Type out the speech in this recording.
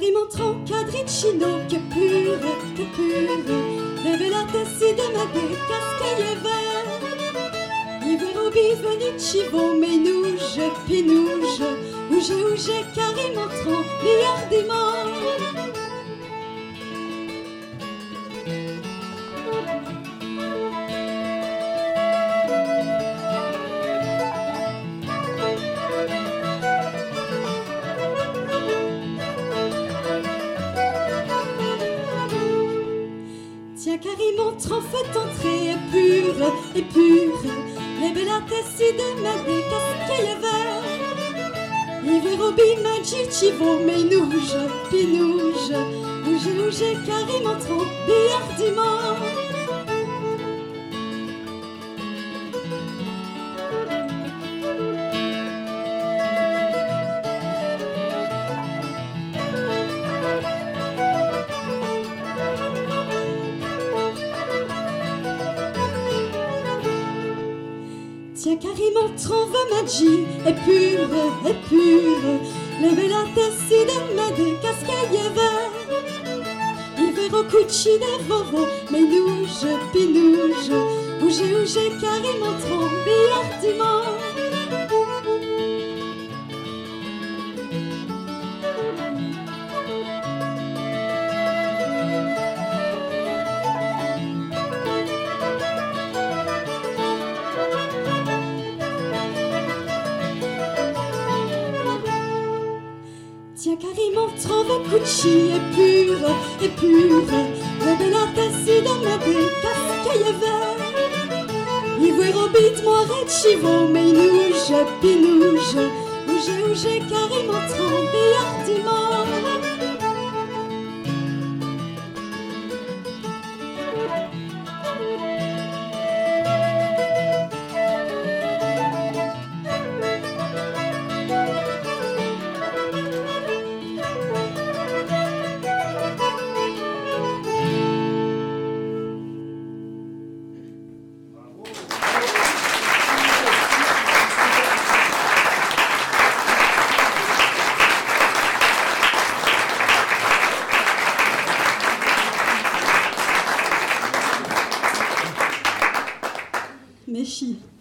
Carimontrò cadricino che pure, deve la tessi de ma de cascaille vert. I vero bivenici vo menouge, pinouge, ouge, Carimontrò, liardiment. Tiens, Carimontrò fait entrer et pure, les belles tessi de ma de cascaille vert. I vero bimaggi vo menouge, pinouge, ouge, Carimontrò, liardiment. Tiens, Carimontrò va maggi et pure, le bella tessi de ma de cascaille vert. I vero cucci de vovo, menouge, pinouge, ouge, Carimontrò, liardiment. Tiens, Carimontrò va cucci et pure, le bella tessi de ma de cascaille vert. I vero bit moarecci vo menouge, pinouge, ouge, Carimontrò, liardiment. Méchie.